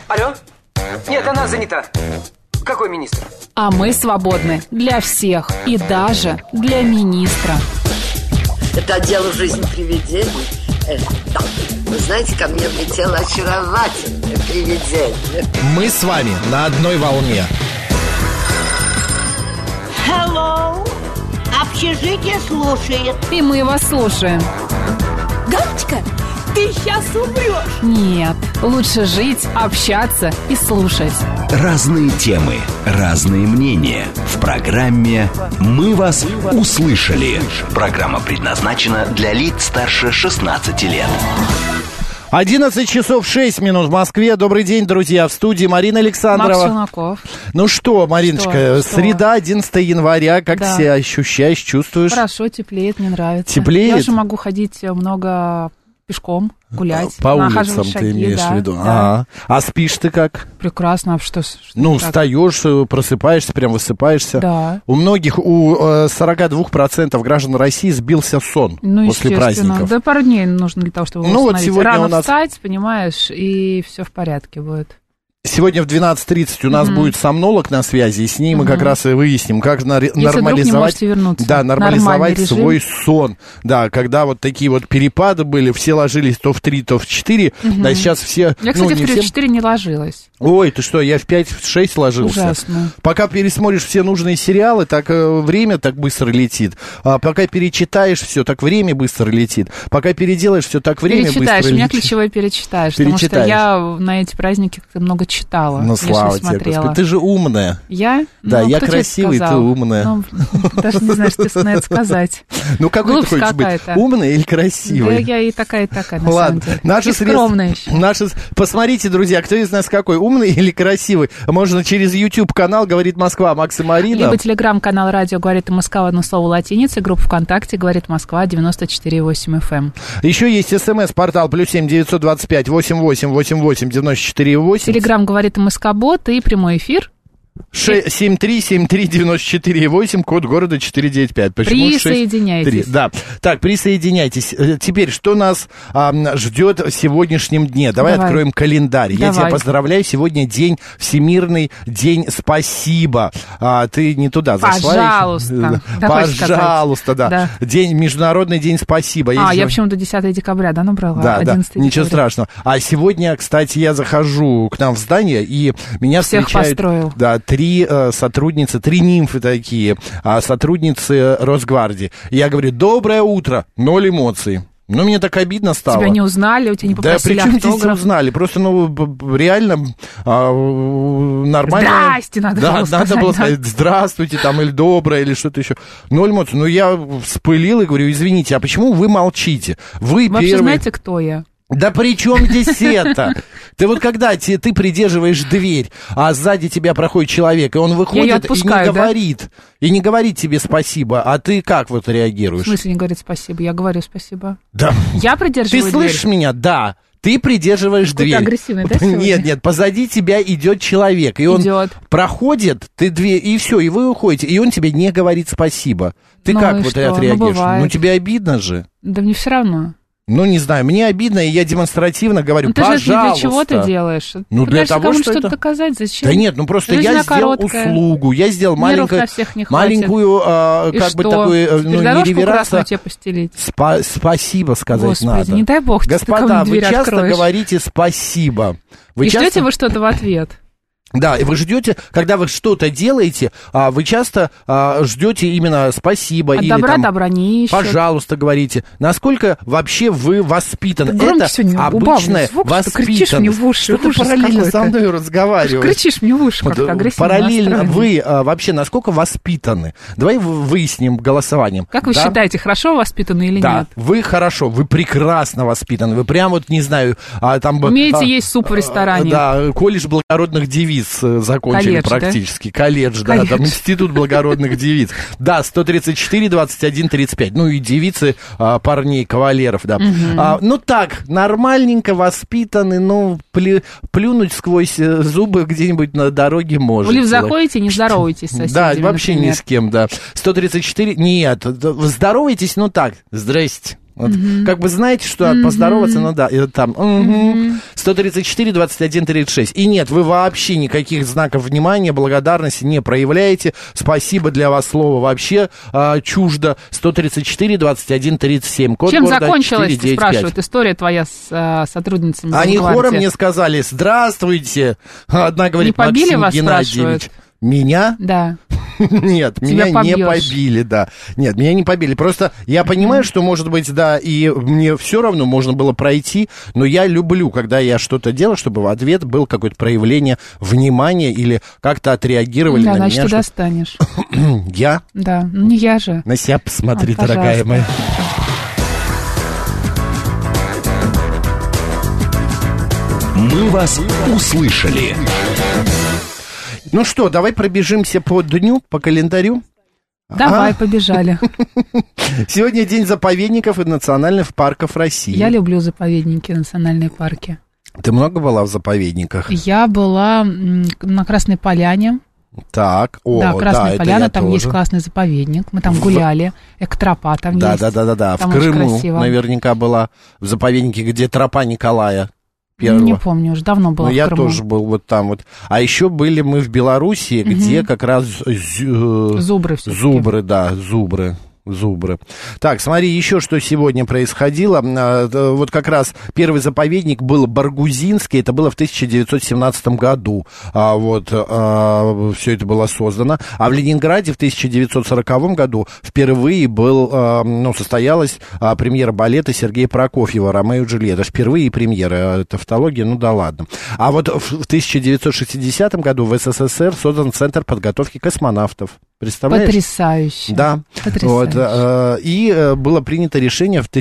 Алло? Нет, она занята. Какой министр? А мы свободны для всех и даже для министра. Это отдел «Жизнь привидений». Да. Вы знаете, ко мне влетело очаровательное привидение. Мы с вами на одной волне. Hello. Общежитие слушает. И мы вас слушаем. Галочка, ты сейчас умрешь. Нет, лучше жить, общаться и слушать. Разные темы, разные мнения. В программе «Мы вас услышали». Программа предназначена для лиц старше 16 лет. 11 часов 6 минут в Москве. Добрый день, друзья. В студии Марина Александрова. Макс Челноков. Ну что, Мариночка, среда, 11 января. Как ты себя ощущаешь, чувствуешь? Хорошо, теплеет, мне нравится. Теплеет? Я же могу ходить много пешком, гулять. По улицам ты имеешь в виду? Да. А спишь ты как? Прекрасно. Что ну, встаешь, просыпаешься, прям высыпаешься. Да. У многих, у 42% граждан России сбился сон после праздников. Да, пару дней нужно для того, чтобы вот сегодня рано у нас... встать, понимаешь, и все в порядке будет. Сегодня в 12:30 у нас будет сомнолог на связи, и с ней мы как раз и выясним, как нормализовать, нормализовать свой сон. Да, когда вот такие вот перепады были, все ложились то в 3, то в 4, а сейчас все... Я, кстати, в 3, в 4 не ложилась. Ой, ты что, я в 5, в 6 ложился. Ужасно. Пока пересмотришь все нужные сериалы, так время так быстро летит. Пока перечитаешь все, так время быстро летит. Пока переделаешь все, так время быстро летит. У меня ключевое перечитаешь, потому что я на эти праздники много читала. Ну, слава тебе, Господи. Ты же умная. Я? Да, я красивый, ты умная. Ну, даже не знаю, что на это сказать. Ну, какой ты хочешь быть? Умная или красивая? Да, я и такая, на самом деле. Ладно, скромная еще. Посмотрите, друзья, кто из нас какой, умный или красивый. Можно через YouTube-канал «Говорит Москва» Макс и Марина. Либо телеграм-канал «Радио говорит Москва» одно слово латиницей, группа ВКонтакте «Говорит Москва» 94,8 FM. Еще есть СМС-портал +7 925 88 88 94 8. Телеграм «Говорит МСК-бот» и прямой эфир. 7373948, код города 495. Почему присоединяйтесь. 6, да. Так, присоединяйтесь. Теперь, что нас ждет в сегодняшнем дне? Давай откроем календарь. Я тебя поздравляю. Сегодня Всемирный день спасибо. Ты не туда зашла. Пожалуйста. Пожалуйста, да. Международный день спасибо. Я почему-то 10 декабря, набрала? Да, ничего страшного. А сегодня, кстати, я захожу к нам в здание, и меня всех встречают... построил. Да, 3 сотрудницы, 3 нимфы такие, сотрудницы Росгвардии. Я говорю, доброе утро, 0 эмоций. Ну, мне так обидно стало. Тебя не узнали, у тебя не попросили автограф. Да, причем здесь узнали? Просто, реально нормально. Здрасте, надо было сказать. Здравствуйте, там, или доброе, или что-то еще. 0 эмоций. Ну, я вспылил и говорю, извините, а почему вы молчите? Вы вообще первые... знаете, кто я? Да при чем здесь это? Ты вот когда ты придерживаешь дверь, а сзади тебя проходит человек, и он выходит и не говорит тебе спасибо, а ты как вот реагируешь? В смысле не говорит спасибо? Я говорю спасибо. Да. Я придерживаю дверь. Ты слышишь меня? Да. Ты придерживаешь дверь. Агрессивный, да, сегодня? Нет, позади тебя идет человек, и он проходит, ты дверь, и все, и вы уходите, и он тебе не говорит спасибо. Ты как вот отреагируешь? Ну, тебе обидно же. Да мне все равно. Ну, не знаю, мне обидно, и я демонстративно говорю, пожалуйста. Ты же для чего ты делаешь? Ну, для того, что что-то доказать, зачем? Да нет, ну просто я сделал услугу, я сделал маленькую, как бы такую, не реверанс, тебе постелить. Спасибо сказать Господи, надо. Не дай бог, господа, вы часто говорите спасибо. И ждете вы что-то в ответ? Да, и вы ждете, когда вы что-то делаете, вы часто ждете именно спасибо. Или добра там, добра не ищут. Пожалуйста, говорите. Насколько вообще вы воспитаны? Это обычное воспитанность. Что ты параллельно со мной разговариваешь? Кричишь мне в уши, как-то агрессивно. Параллельно вы вообще насколько воспитаны? Давай выясним голосованием. Как вы считаете, хорошо воспитаны или нет? Да, вы хорошо, вы прекрасно воспитаны. Вы прям вот, не знаю, там... Умеете есть суп в ресторане. Да, колледж благородных девиц закончили практически. Колледж, да, там институт благородных девиц. Да, 134, 21, 35. Ну и девицы, парней, кавалеров, да. Ну так, нормальненько воспитаны, ну, плюнуть сквозь зубы где-нибудь на дороге можно. В лифт заходите, не здороваетесь с соседями, Да, вообще например. Ни с кем, да. 134, нет, здороваетесь, ну так, здрасте. Вот, как бы знаете, что поздороваться, ну да, и там 134, 21, 36. И нет, вы вообще никаких знаков внимания, благодарности не проявляете. Спасибо, для вас слово вообще чуждо. 134, 21, 37. Код чем города закончилась, 495. спрашивают, история твоя с сотрудницами? Они хором мне сказали: здравствуйте. Одна говорит: не побили Максим вас, Геннадьевич. спрашивают? Меня? Да. Нет, Тебя меня не побьёшь. побили, да. Нет, меня не побили. Просто я понимаю, что, может быть, да, и мне все равно можно было пройти, но я люблю, когда я что-то делаю, чтобы в ответ был какое-то проявление внимания или как-то отреагировали Да, на значит, меня. ты достанешь. Я? Да, ну не я же. На себя посмотри, Пожалуйста. дорогая моя. Мы вас услышали. Ну что, давай пробежимся по дню, по календарю. Давай, побежали. Сегодня день заповедников и национальных парков России. Я люблю заповедники, национальные парки. Ты много была в заповедниках? Я была на Красной Поляне. Так, Да, Красная это Поляна, я там тоже. есть классный заповедник. Мы там гуляли. Эктропа там Да, есть. да. В Там очень Крыму красиво. наверняка была в заповеднике, где тропа Николая Не Первого. помню, уже давно была Ну, в я Крыму. тоже был вот там вот. А еще были мы в Белоруссии, где как раз Зубры всё-таки. Зубры. Так, смотри, еще что сегодня происходило. Вот как раз первый заповедник был Баргузинский, это было в 1917 году. Все это было создано. А в Ленинграде в 1940 году впервые состоялась премьера балета Сергея Прокофьева «Ромео и Джульетта». Впервые премьера, тавтология, ну да ладно. А вот в 1960 году в СССР создан Центр подготовки космонавтов. Представляешь? Потрясающе. Да. Потрясающе. И было принято решение в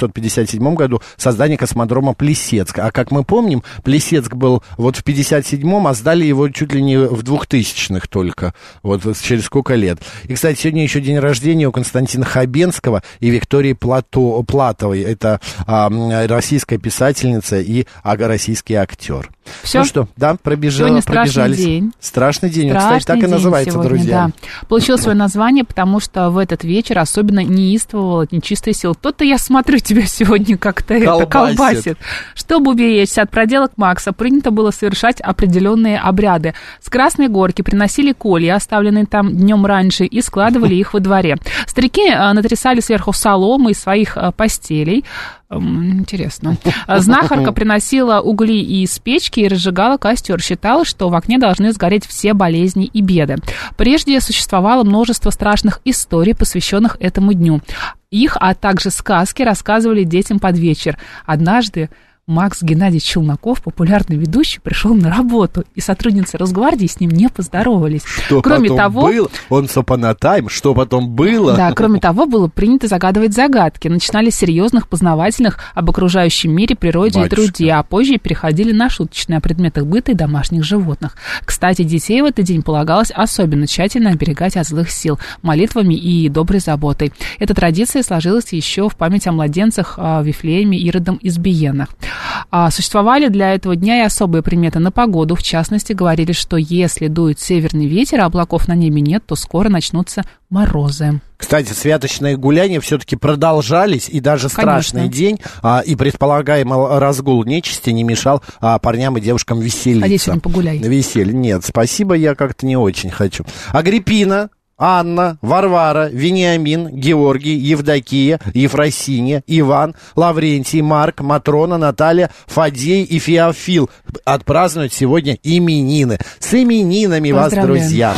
1957 году создания космодрома Плесецк. А как мы помним, Плесецк был вот в 57-м, а сдали его чуть ли не в 2000-х только. Вот через сколько лет. И, кстати, сегодня еще день рождения у Константина Хабенского и Виктории Платовой. Это российская писательница и российский актер. Всё? Ну что, да, Сегодня страшный пробежались. день. Страшный день. Страшный Кстати, так и день называется, сегодня, друзья. Да. Получил свое название, потому что в этот вечер особенно неистовывала нечистая сила. То-то я смотрю тебя сегодня как-то колбасит. Чтобы уберечься от проделок Макса, принято было совершать определенные обряды. С Красной Горки приносили колья, оставленные там днем раньше, и складывали их во дворе. Старики натрясали сверху соломы из своих постелей. Интересно. Знахарка приносила угли из печки и разжигала костер. Считалось, что в окне должны сгореть все болезни и беды. Прежде существовало множество страшных историй, посвященных этому дню. Их, а также сказки рассказывали детям под вечер. Однажды Макс Геннадьевич Челноков, популярный ведущий, пришел на работу, и сотрудницы Росгвардии с ним не поздоровались. Что кроме потом того, было? Он сопонатайм, что потом было? Да, кроме того, было принято загадывать загадки. Начинали с серьезных, познавательных об окружающем мире, природе и труде, а позже переходили на шуточные о предметах быта и домашних животных. Кстати, детей в этот день полагалось особенно тщательно оберегать от злых сил, молитвами и доброй заботой. Эта традиция сложилась еще в память о младенцах в Вифлееме, Иродом, Избиенах. Существовали для этого дня и особые приметы на погоду. В частности, говорили, что если дует северный ветер, а облаков на небе нет, то скоро начнутся морозы. Кстати, святочные гуляния все-таки продолжались, и даже страшный день и предполагаемый разгул нечисти не мешал парням и девушкам веселиться. Ходи сегодня погуляй. Веселье. Нет, спасибо, я как-то не очень хочу. Агриппина, Анна, Варвара, Вениамин, Георгий, Евдокия, Ефросинья, Иван, Лаврентий, Марк, Матрона, Наталья, Фадей и Феофил отпразднуют сегодня именины. С именинами вас, друзья!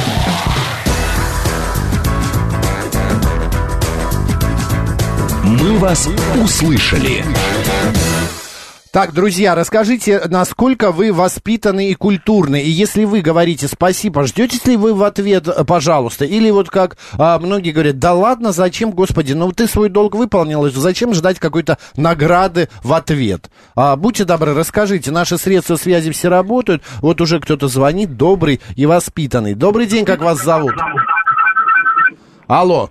Мы вас услышали. Так, друзья, расскажите, насколько вы воспитаны и культурны. И если вы говорите спасибо, ждете ли вы в ответ пожалуйста? Или вот как многие говорят, да ладно, зачем, господи, ну ты свой долг выполнил, зачем ждать какой-то награды в ответ? Будьте добры, расскажите, наши средства связи все работают. Вот уже кто-то звонит, добрый и воспитанный. Добрый день, как вас зовут? Алло.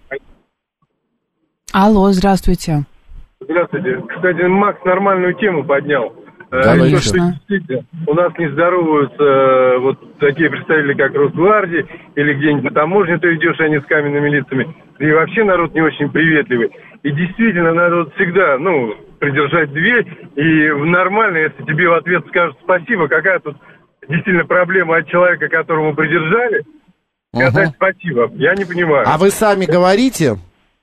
Алло, здравствуйте. Здравствуйте. Кстати, Макс нормальную тему поднял. Конечно. У нас не здороваются вот такие представители, как Росгвардии, или где-нибудь на таможне ты идешь, они с каменными лицами. И вообще народ не очень приветливый. И действительно, надо вот всегда, придержать дверь, и нормально, если тебе в ответ скажут спасибо, какая тут действительно проблема от человека, которому придержали, сказать спасибо. Я не понимаю. А вы сами говорите?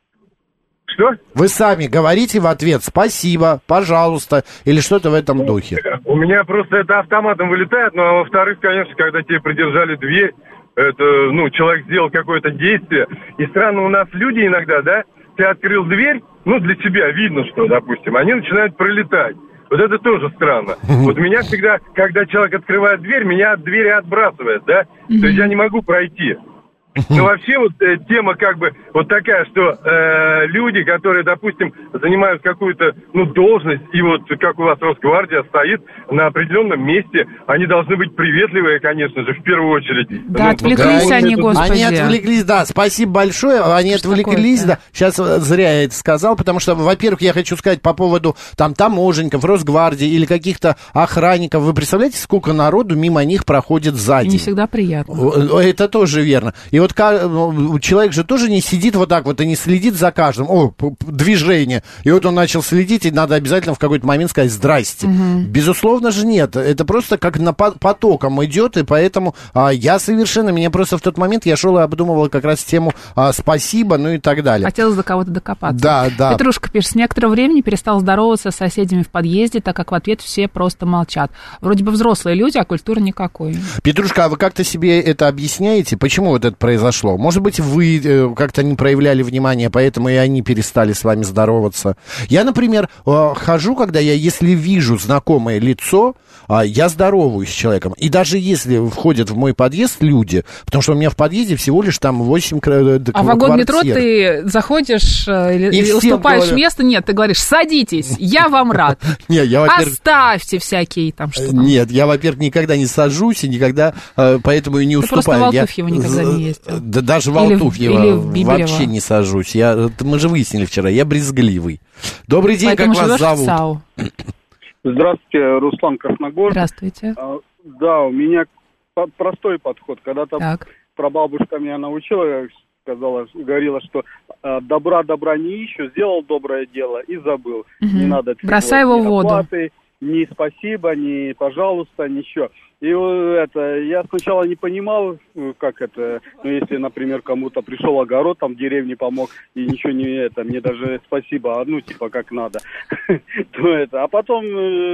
Что? Вы сами говорите в ответ «спасибо», «пожалуйста» или что-то в этом духе? У меня просто это автоматом вылетает, а во-вторых, конечно, когда тебе придержали дверь, это, человек сделал какое-то действие, и странно, у нас люди иногда, да, ты открыл дверь, для тебя видно, что, допустим, они начинают пролетать. Вот это тоже странно. Вот меня всегда, когда человек открывает дверь, меня от двери отбрасывает, да, то есть я не могу пройти. Но вообще вот тема как бы вот такая, что люди, которые, допустим, занимают какую-то должность, и вот как у вас Росгвардия стоит на определенном месте, они должны быть приветливые, конечно же, в первую очередь. Да, отвлеклись они, господи. Они отвлеклись, да, спасибо большое, они отвлеклись, да. Сейчас зря я это сказал, потому что, во-первых, я хочу сказать по поводу таможенников, Росгвардии или каких-то охранников. Вы представляете, сколько народу мимо них проходит за день? И не всегда приятно. Это тоже верно. И вот человек же тоже не сидит вот так вот и не следит за каждым. Движение. И вот он начал следить, и надо обязательно в какой-то момент сказать «здрасте». Безусловно же нет. Это просто как потоком идет, и поэтому меня просто в тот момент я шел и обдумывал как раз тему «спасибо», и так далее. Хотелось до кого-то докопаться. Да. Петрушка пишет, с некоторого времени перестал здороваться с соседями в подъезде, так как в ответ все просто молчат. Вроде бы взрослые люди, а культуры никакой. Петрушка, а вы как-то себе это объясняете? Почему вот это произошло? Может быть, вы как-то не проявляли внимания, поэтому и они перестали с вами здороваться. Я, например, хожу, если вижу знакомое лицо, я здороваюсь с человеком. И даже если входят в мой подъезд люди, потому что у меня в подъезде всего лишь там 8 квартир. А в вагон метро ты заходишь или уступаешь место? Нет, ты говоришь, садитесь, я вам рад. Оставьте всякие там что-то. Нет, я, во-первых, никогда не сажусь и никогда поэтому и не уступаю. Ты просто в Алтуфьево никогда не ездил. Да даже в Алтуфьево вообще не сажусь. Мы же выяснили вчера, я брезгливый. Добрый день, поэтому как вас зовут? Здравствуйте, Руслан Красногор. Здравствуйте. Да, у меня простой подход. Когда-то прабабушка меня научила, говорила, что добра не ищу, сделал доброе дело и забыл. Не надо бросай его в воду. Ни спасибо, ни пожалуйста, ничего. И я сначала не понимал, как это, если, например, кому-то пришел огород, там, в деревне помог, и ничего мне даже спасибо, как надо, а потом,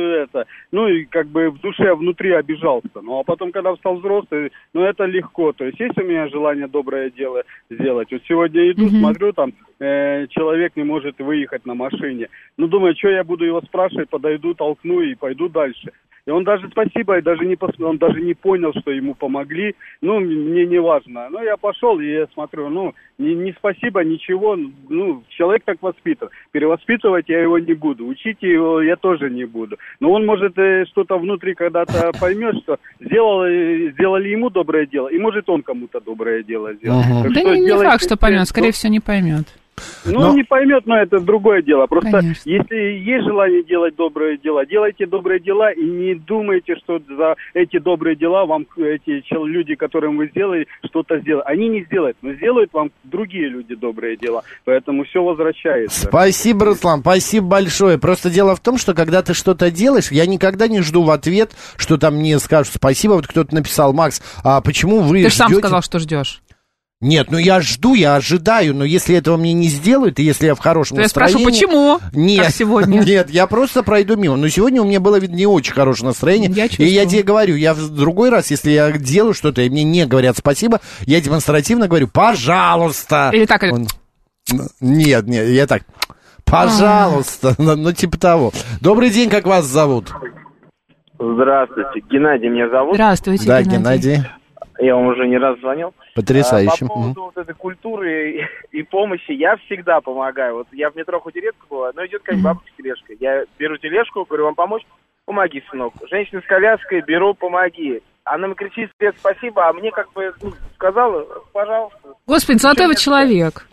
и как бы в душе, внутри обижался, а потом, когда стал взрослый, это легко, то есть у меня желание доброе дело сделать, вот сегодня иду, смотрю, там, человек не может выехать на машине, думаю, что я буду его спрашивать, подойду, толкну и пойду дальше. И он даже спасибо, он даже не понял, что ему помогли. Мне не важно. Я пошел, и я смотрю, не спасибо, ничего. Человек так воспитан. Перевоспитывать я его не буду. Учить его я тоже не буду. Но он может что-то внутри когда-то поймет, что сделали ему доброе дело, и может он кому-то доброе дело сделал. Да не факт, что поймет. Скорее всего, не поймет. Не поймет, но это другое дело. Просто если есть желание делать добрые дела, делайте добрые дела и не думайте, что за эти добрые дела вам эти люди, которым вы сделали, что-то сделают. Они не сделают, но сделают вам другие люди добрые дела. Поэтому все возвращается. Спасибо, Руслан, спасибо большое. Просто дело в том, что когда ты что-то делаешь, я никогда не жду в ответ, что там мне скажут спасибо. Вот кто-то написал, Макс, а почему вы ждете? Ты же сам сказал, что ждешь. Нет, я жду, я ожидаю, но если этого мне не сделают, и если я в хорошем настроении... Я спрашиваю, почему? Нет, как сегодня? Нет, я просто пройду мимо. Но сегодня у меня было, видно, не очень хорошее настроение. И я тебе говорю, я в другой раз, если я делаю что-то, и мне не говорят спасибо, я демонстративно говорю, пожалуйста. Или так, Нет, я так, пожалуйста, типа того. Добрый день, как вас зовут? Здравствуйте, Геннадий меня зовут. Здравствуйте, да, Геннадий. Я вам уже не раз звонил. Потрясающе. По поводу вот этой культуры и помощи, я всегда помогаю. Вот я в метро хоть и редко бываю, но идет как бабушка с тележкой. Я беру тележку, говорю, вам помочь? Помоги, сынок. Женщина с коляской, беру, помоги. Она мне кричит спасибо, а мне как бы сказала, пожалуйста. Господи, золотой вы человек.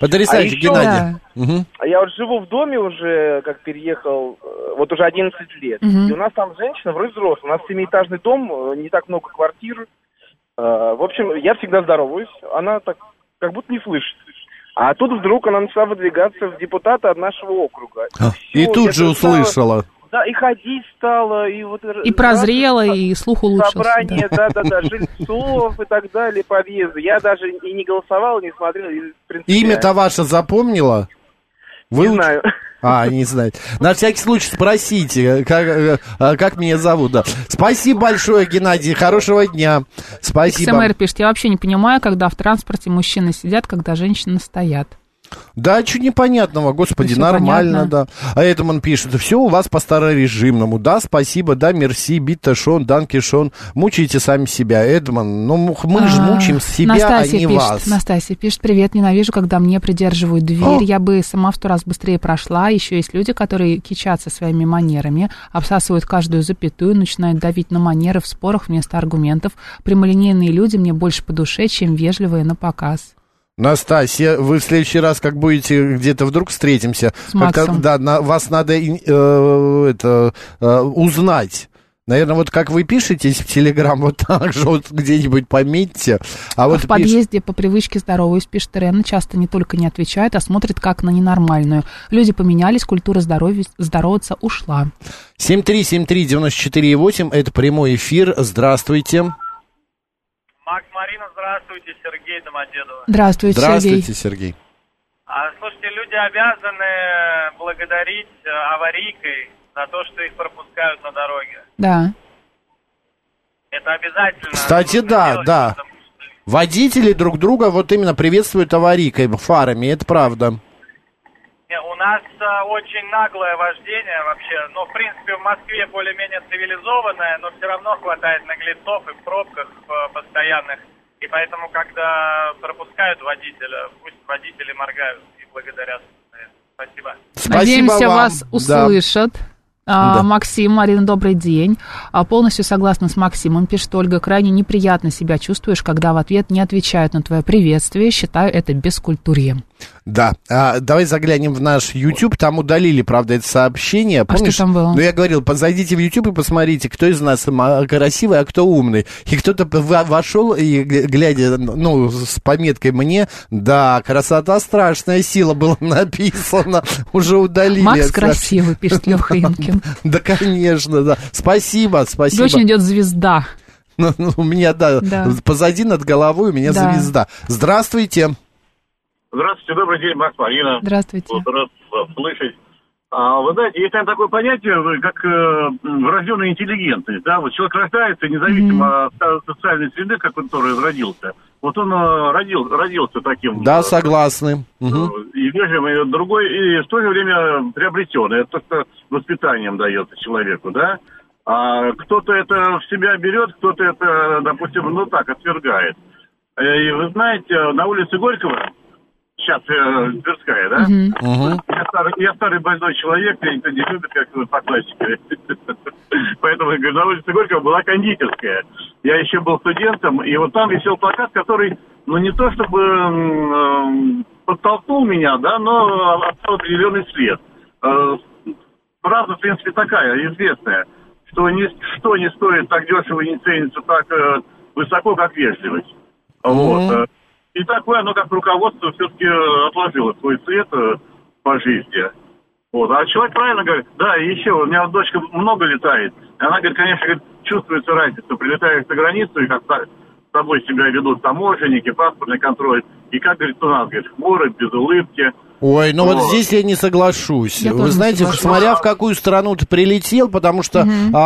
Потрясающе, Геннадий. Я вот живу в доме уже, как переехал, вот уже 11 лет. И у нас там женщина, вроде взрослая, у нас 7-этажный дом, не так много квартир. В общем, я всегда здороваюсь, она так как будто не слышит. А тут вдруг она начала выдвигаться в депутаты от нашего округа. И тут же услышала. Да, и ходить стала, и вот... И прозрела, и слух улучшился. Собрание, да, жильцов и так далее, подъезды. Я даже и не голосовал, не смотрел. Имя-то ваше запомнила? Не знаю. Не знаю. На всякий случай спросите, как меня зовут. Да. Спасибо большое, Геннадий. Хорошего дня. Спасибо. XMR пишет, я вообще не понимаю, когда в транспорте мужчины сидят, когда женщины стоят. Да, чуть непонятного, господи, нормально, понятно. Да. А этому он пишет, все у вас по старорежимному. Да, спасибо, да, мерси, бита шон, данки шон. Мучаете сами себя, Эдмон. Ну, мы же мучаем себя, Настасья а не пишет, вас. Настасья пишет, привет, ненавижу, когда мне придерживают дверь. Я бы сама в 100 раз быстрее прошла. Еще есть люди, которые кичатся своими манерами, обсасывают каждую запятую, начинают давить на манеры в спорах вместо аргументов. Прямолинейные люди мне больше по душе, чем вежливые на показ. Настасья, вы в следующий раз, как будете где-то вдруг встретимся, вас надо узнать. Наверное, вот как вы пишете в Телеграм, вот так же вот где-нибудь пометьте. В подъезде по привычке здороваюсь, пишет Ирена, часто не только не отвечает, а смотрит как на ненормальную. Люди поменялись, культура здороваться ушла. 7373948, это прямой эфир, здравствуйте. Макс, Марина, здравствуйте, Сергей Домодедово. Здравствуйте, Сергей. Слушайте, люди обязаны благодарить аварийкой за то, что их пропускают на дороге. Да. Это обязательно. Кстати, да. Водители друг друга вот именно приветствуют аварийкой, фарами, это правда. У нас очень наглое вождение вообще. Ну, в принципе, в Москве более-менее цивилизованное, но все равно хватает наглецов и в пробках постоянных. И поэтому, когда пропускают водителя, пусть водители моргают и благодарят. Спасибо. Надеемся, вас услышат. Да. Максим, Марина, добрый день. Полностью согласна с Максимом, пишет Ольга. Крайне неприятно себя чувствуешь, когда в ответ не отвечают на твое приветствие. Считаю это бескультурьем. Да, давай заглянем в наш YouTube, там удалили, правда, это сообщение. Помнишь? Что там было? Ну, я говорил, зайдите в YouTube и посмотрите, кто из нас красивый, а кто умный. И кто-то вошел, и глядя, с пометкой «мне», да, красота страшная сила была написано, уже удалили. Макс красивый, пишет Леха Инкин. Да, конечно, да. Спасибо. Очень идет звезда. У меня, да, позади над головой у меня звезда. Здравствуйте. Здравствуйте, добрый день, Макс, Марина. Здравствуйте. Рад вас слышать. Вы знаете, есть там такое понятие, как врожденная интеллигентность, да, вот человек рождается, независимо от социальной среды, как он тоже родился. Вот он родился таким. Да, согласны. И вежливым, и другой, и в то же время приобретенный. Это то, что воспитанием дается человеку, да. А кто-то это в себя берет, кто-то это, допустим, отвергает. И вы знаете, на улице Горького, сейчас Тверская, да? Я старый больной человек, меня никто не любит, как по классике. Поэтому, на улице Горького была кондитерская. Я еще был студентом, и вот там висел плакат, который, не то чтобы подтолкнул меня, да, но оставил определенный след. Правда, в принципе, такая, известная, что ничто не стоит так дешево и не ценится так высоко, как вежливость. Вот. И такое, оно как руководство все-таки отложило свой цвет по жизни. Вот. А человек правильно говорит, да, и еще, у меня дочка много летает. Она говорит, конечно, чувствуется разница. Прилетаешь за границу, и как с тобой себя ведут таможенники, паспортный контроль. И как, говорит, у нас, говорит, хмуро, без улыбки. Ой, вот здесь я не соглашусь. Вы знаете, смотря в какую страну ты прилетел, потому что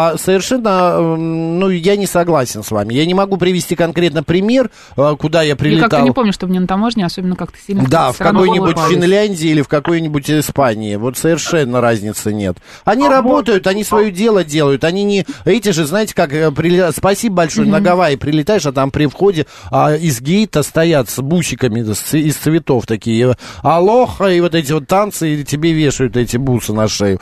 совершенно, я не согласен с вами. Я не могу привести конкретно пример, куда я прилетал. Я как-то не помню, чтобы не на таможне, особенно как-то сильно... Да, в какой-нибудь Финляндии или в какой-нибудь Испании. Вот совершенно разницы нет. Они работают, они свое дело делают. Они не... Эти же, знаете, как... Спасибо большое, на Гавайи прилетаешь, а там при входе из гейта стоят с бусиками из цветов такие. Алоха, и вот эти вот танцы, и тебе вешают эти бусы на шею.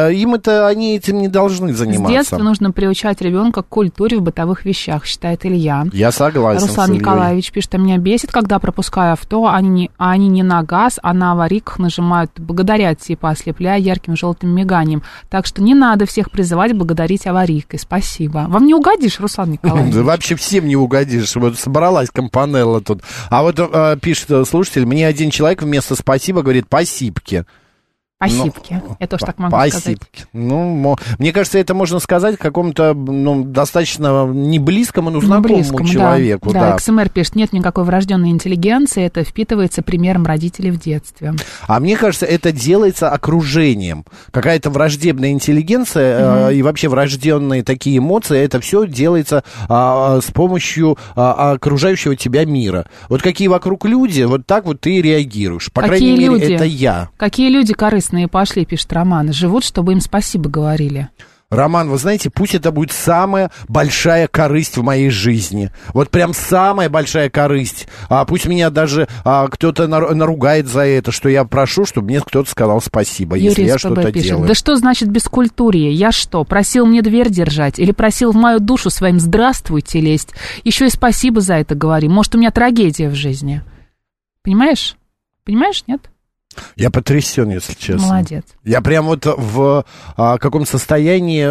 Они этим не должны заниматься. С детства нужно приучать ребенка к культуре в бытовых вещах, считает Илья. Я согласен. Руслан Николаевич пишет, меня бесит, когда пропускаю авто, они не на газ, а на аварийках нажимают благодарят, типа ослепляя ярким желтым миганием. Так что не надо всех призывать благодарить аварийкой. Спасибо. Вам не угодишь, Руслан Николаевич? Да вообще всем не угодишь. Вот собралась компанелла тут. А вот пишет слушатель, мне один человек вместо «спасибо» говорит «спасибки». Спасибки. Я тоже так могу сказать. Ну, мне кажется, это можно сказать какому-то достаточно не близкому, но знакомому человеку. Да, XMR пишет, нет никакой врожденной интеллигенции, это впитывается примером родителей в детстве. А мне кажется, это делается окружением. Какая-то враждебная интеллигенция и вообще врожденные такие эмоции, это все делается с помощью окружающего тебя мира. Вот какие вокруг люди, вот так вот ты реагируешь. По крайней мере, это я. Какие люди корыстные пошли, пишет Роман, живут, чтобы им спасибо говорили. Роман, вы знаете, пусть это будет самая большая корысть в моей жизни. Вот прям самая большая корысть. Пусть меня даже кто-то наругает за это, что я прошу, чтобы мне кто-то сказал спасибо, если я что-то делаю. Да что значит бескультурье? Я что, просил мне дверь держать? Или просил в мою душу своим «здравствуйте» лезть? Еще и спасибо за это говори. Может, у меня трагедия в жизни. Понимаешь? Понимаешь, нет? Я потрясен, если честно. Молодец. Я прям вот в каком состоянии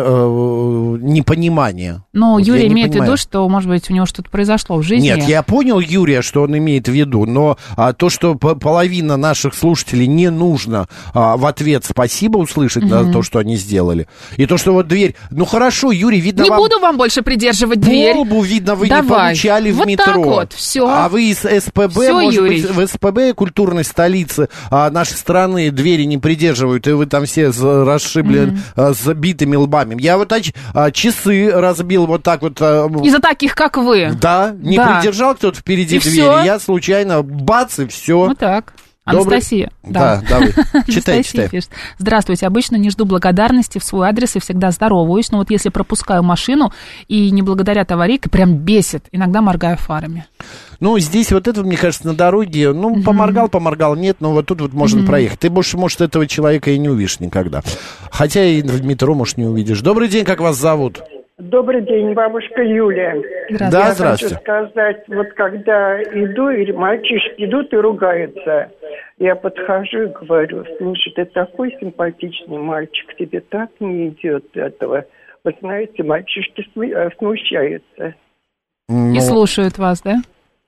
непонимания. Но вот Юрий имеет в виду, что, может быть, у него что-то произошло в жизни. Нет, я понял Юрия, что он имеет в виду, но то, что половина наших слушателей не нужно в ответ спасибо услышать за то, что они сделали, и то, что вот дверь... Ну, хорошо, Юрий, видно, не буду вам больше придерживать дверь. Колбу, видно, вы не получали в метро. Вот так вот, все. А вы из СПБ, все, может Юрий. быть, в СПБ, культурной столицы нашей страны, двери не придерживают, и вы там все расшиблены с забитыми лбами. Я вот часы разбил вот так вот. Из-за таких, как вы. Да, не придержал кто-то впереди двери. Все? Я случайно бац, и все. Вот так. Анастасия. Да, давай. Читай. Пишет. Здравствуйте. Обычно не жду благодарности в свой адрес и всегда здороваюсь. Но вот если пропускаю машину и не благодарят аварийкой, прям бесит. Иногда моргаю фарами. Ну, здесь вот это, мне кажется, на дороге, поморгал, нет, но вот тут вот можно проехать. Ты больше, может, этого человека и не увидишь никогда. Хотя и в метро, может, не увидишь. Добрый день, как вас зовут? Добрый день, бабушка Юлия. Да, здравствуйте. Я хочу сказать, вот когда иду, или мальчишки идут и ругаются, я подхожу и говорю, слушай, ты такой симпатичный мальчик, тебе так не идет этого. Вы знаете, мальчишки смущаются. И слушают вас, да?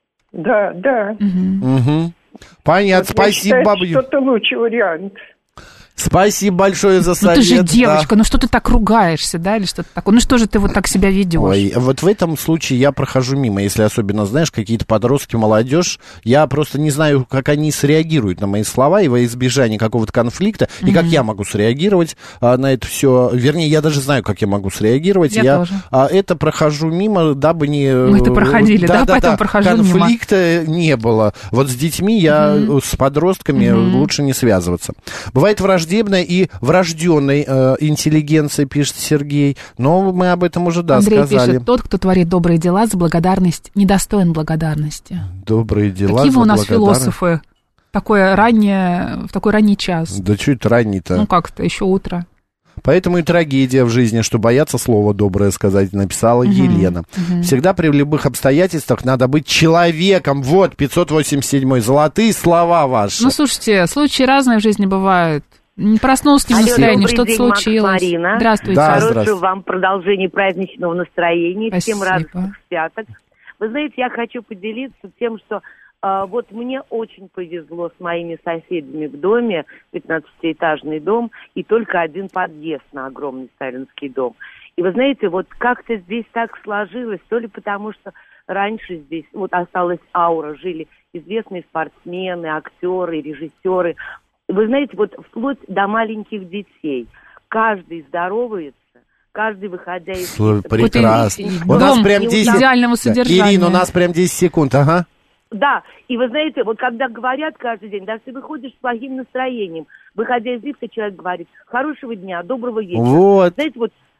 Да. Понятно, вот спасибо, баба Юля. Что-то лучший вариант. Спасибо большое за совет. Ну ты же девочка, ну что ты так ругаешься, да, или что-то такое? Ну что же ты вот так себя ведешь? Ой, вот в этом случае я прохожу мимо, если особенно, знаешь, какие-то подростки, молодежь, я просто не знаю, как они среагируют на мои слова, и во избежание какого-то конфликта, и как я могу среагировать на это все. Вернее, я даже знаю, как я могу среагировать. Я тоже. Это прохожу мимо, дабы не... Мы это проходили, да? Поэтому прохожу конфликта мимо. Не было. Вот с детьми я, с подростками лучше не связываться. Бывает враждебная и врожденной интеллигенции, пишет Сергей. Но мы об этом уже, Андрей сказали. Пишет, тот, кто творит добрые дела за благодарность, недостоин благодарности. Добрые дела Какие вы у нас философы в такой ранний час? Да чуть ранний-то. Ну как-то, еще утро. Поэтому и трагедия в жизни, что бояться слова доброе сказать, написала Елена. Всегда при любых обстоятельствах надо быть человеком. Вот, 587-й. Золотые слова ваши. Ну, слушайте, случаи разные в жизни бывают. Не проснулся не в настроении, что-то случилось. Марина. Здравствуйте. Да, Хорошего вам продолжения праздничного настроения. Спасибо. Всем радостных святок. Вы знаете, я хочу поделиться тем, что вот мне очень повезло с моими соседями в доме, 15-этажный дом, и только один подъезд на огромный сталинский дом. И вы знаете, вот как-то здесь так сложилось, то ли потому, что раньше здесь вот осталась аура, жили известные спортсмены, актеры, режиссеры. Вы знаете, вот вплоть до маленьких детей. Каждый здоровается, каждый, выходя из... Прекрасно. У нас прям 10... идеального содержания. Ирина, у нас прям 10 секунд, ага. Да, и вы знаете, вот когда говорят каждый день, даже если выходишь с плохим настроением, выходя из лифта, человек говорит: хорошего дня, доброго вечера. Вот. Знаете, вот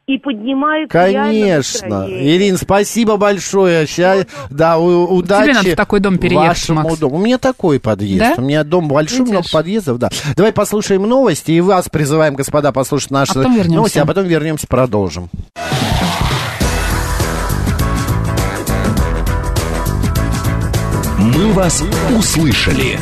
и поднимает Конечно. Ирина, спасибо большое. Да, удачи. Тебе надо в такой дом переехать, Макс. Дому. У меня такой подъезд. Да? У меня дом большой, Видишь? много подъездов, да. Давай послушаем новости, и вас призываем, господа, послушать наши новости, а потом вернемся, продолжим. Мы вас услышали.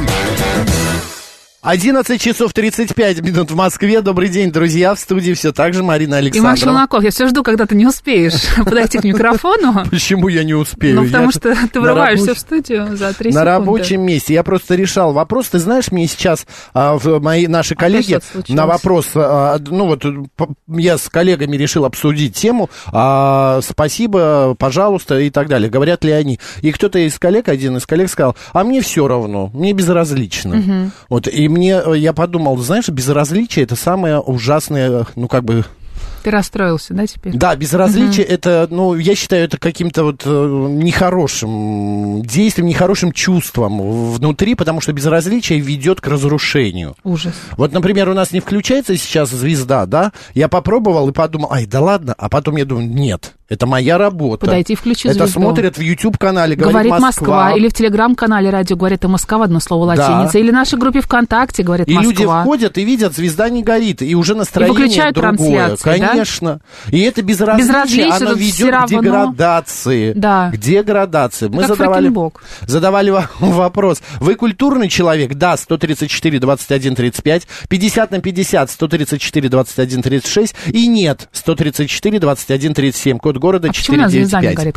11 часов 35 минут в Москве. Добрый день, друзья. В студии все так же Марина Александрова. И Макс Челноков. Я все жду, когда ты не успеешь подойти к микрофону. Почему я не успею? Ну, потому что ты врываешься в студию за 3 секунды. На рабочем месте. Я просто решал вопрос. Ты знаешь, мне сейчас наши коллеги на вопрос... Ну, вот я с коллегами решил обсудить тему. Спасибо, пожалуйста, и так далее. Говорят ли они? И кто-то один из коллег сказал, а мне все равно, мне безразлично. Вот, и я подумал, знаешь, безразличие — это самое ужасное, ну, как бы... Ты расстроился, да, теперь? Да, безразличие это, ну, я считаю, это каким-то вот нехорошим действием, нехорошим чувством внутри, потому что безразличие ведет к разрушению. Ужас. Вот, например, у нас не включается сейчас звезда, да? Я попробовал и подумал, ай, да ладно, а потом я думаю, нет. Это моя работа. Подойти, включи это звезду. Смотрят в YouTube-канале «Говорит Москва». Или в Телеграм-канале «Радио говорит Москва», одно слово латиница. Да. Или в нашей группе ВКонтакте «Говорит Москва». И люди входят и видят, звезда не горит. И уже настроение другое. И выключают трансляции, конечно. Да? И это безразличие, оно ведет к деградации. Да. К деградации. Мы задавали вам вопрос. Вы культурный человек? Да, 134, 21, 35. 50 на 50, 134, 21, 36. И нет, 134, 21, 37. Код города 495. Почему у нас звезда не горит,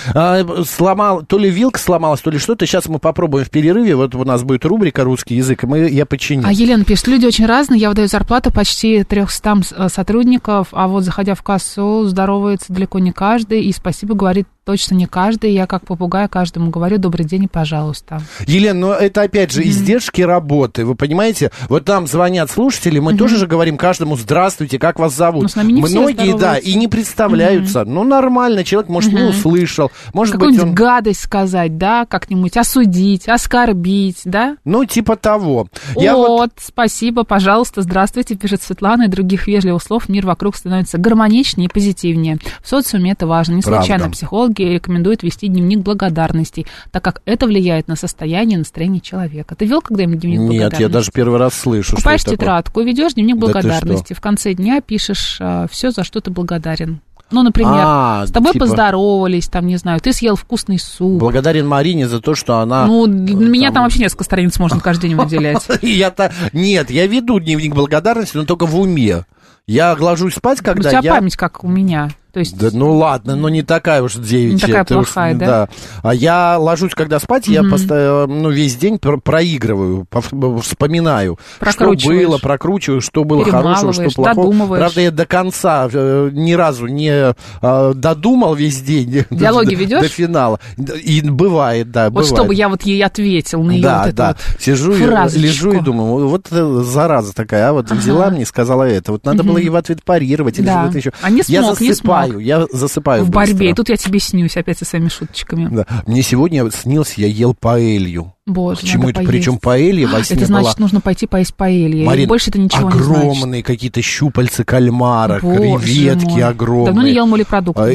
кстати? То ли вилка сломалась, то ли что-то. Сейчас мы попробуем в перерыве. Вот у нас будет рубрика «Русский язык», и я починю. А Елена пишет, люди очень разные. Я выдаю зарплату почти 300 сотрудников, а вот заходя в кассу, здоровается далеко не каждый. И спасибо говорит точно не каждый. Я как попугай каждому говорю добрый день и пожалуйста. Елена, но это опять же издержки работы. Вы понимаете? Вот нам звонят слушатели, мы тоже же говорим каждому здравствуйте, как вас зовут. Но с нами не многие, да, и не представляются. Ну, нормально, человек, может, не услышал. Может какую-нибудь быть, гадость сказать, да, как-нибудь осудить, оскорбить, да? Ну, типа того. Спасибо, пожалуйста, здравствуйте, пишет Светлана, и других вежливых слов мир вокруг становится гармоничнее и позитивнее. В социуме это важно. Не случайно психологи рекомендуют вести дневник благодарностей, так как это влияет на состояние и настроение человека. Ты вел когда-нибудь дневник благодарности? Нет, я даже первый раз слышу. Покупаешь тетрадку, ведешь дневник благодарности. В конце дня пишешь все, за что ты благодарен. Ну, например, с тобой поздоровались, там, не знаю, ты съел вкусный суп. Благодарен Марине за то, что она... Ну, меня там вообще несколько страниц можно каждый день выделять. Нет, я веду дневник благодарности, но только в уме. Я ложусь спать, когда у тебя память как у меня. То есть... Да, ну ладно, но не такая уж девичья. Не такая плохая, да? А я ложусь, когда спать, я весь день проигрываю, вспоминаю, что было, прокручиваю, что было хорошего, что плохого. Правда, я до конца ни разу не додумал весь день. Диалоги ведешь? До финала. И бывает, да, вот чтобы я вот ей ответил на ее да, вот эту да. вот Сижу, лежу и думаю, вот зараза такая, вот взяла мне, сказала это. Вот надо было ей в ответ парировать или что-то еще. А не смог, не смог. Я засыпаю в борьбе, и тут я тебе снюсь опять со своими шуточками. Да. Мне сегодня снился, я ел паэлью. Боже, почему это? Причем паэлья во сне это значит, была... нужно пойти поесть паэльи. Марин, больше это ничего не значит. Огромные какие-то щупальца кальмара, креветки огромные. Давно не ел морепродукты.